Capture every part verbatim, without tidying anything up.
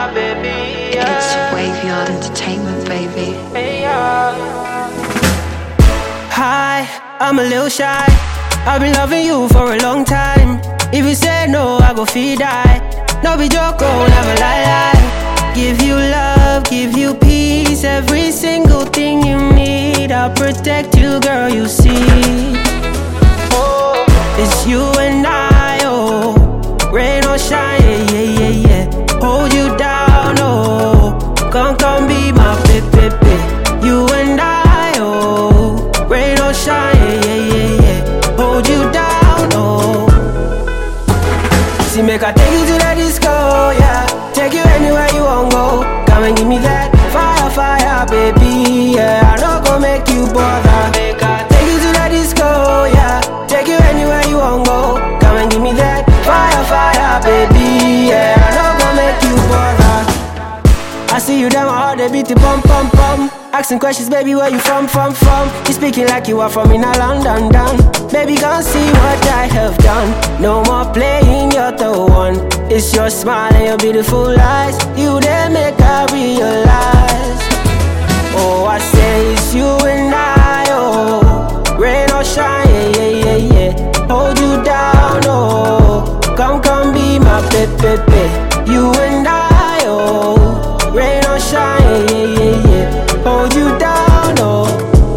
fire, baby. Yeah. It's Waveyard Entertainment, baby. Hey, yeah. Hi, I'm a little shy. I've been loving you for a long time. If you say no, I go feed die. No be joke, oh, never lie, lie. Give you love, give you peace. Every single thing you need, I'll protect you, girl, you see. Oh, it's you and I, oh. Rain or shine, yeah, yeah, yeah, yeah. Hold you down, oh. Come, come be my baby. You and I, oh. Rain or shine, yeah, yeah, yeah. Hold you down, oh. See, make I take you to the disco, yeah. Take you anywhere you want go. Come and give me that fire, fire, baby, yeah. I don't go make you bother. Make I take you to the disco, yeah. Take you anywhere you want go. Come and give me that fire, fire, baby, yeah. I don't go make you bother. I see you down my heart, they beat the bum, bum, bum. Asking questions, baby, where you from, from, from? You speaking like you are from in a London, down. Baby, come see what I have done. No more playing, you're the one. It's your smile and your beautiful eyes. You there make I realize. Oh, I say it's you and I, oh. Rain or shine, yeah, yeah, yeah, yeah. Hold you down, oh. Come, come be my baby. You and I, oh. Rain or shine, yeah, yeah, yeah. Hold you down, oh.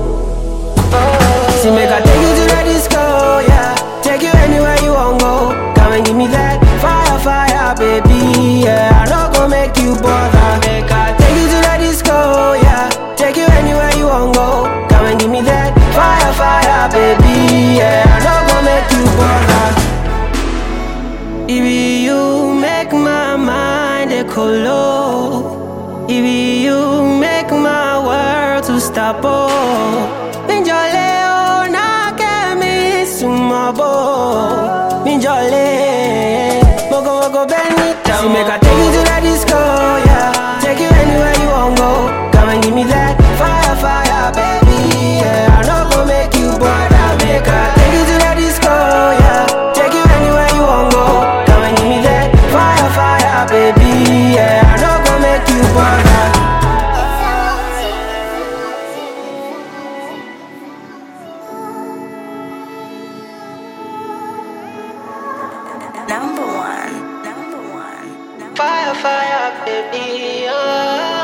See, make I take you to the disco, yeah. Take you anywhere you want go. Come and give me that fire, fire, baby, yeah. I don't go make you bother. Make I take you to the disco, yeah. Take you anywhere you want go. Come and give me that fire, fire, baby, yeah. I don't go make you bother. If you make my mind a color. If you make my world to stop, oh. Minjole, oh, na ke mi sumabo. Minjole, mogo mogo benita. See, make I take you to the disco, yeah. Take you anywhere you want go. Come and give me that fire, fire, baby, yeah. I don't go make you bother. Make I take you to the disco, yeah. Take you anywhere you want go. Come and give me that fire, fire, baby, yeah. I don't go make you bother. Number one, number one. Number Fire, fire, baby, oh.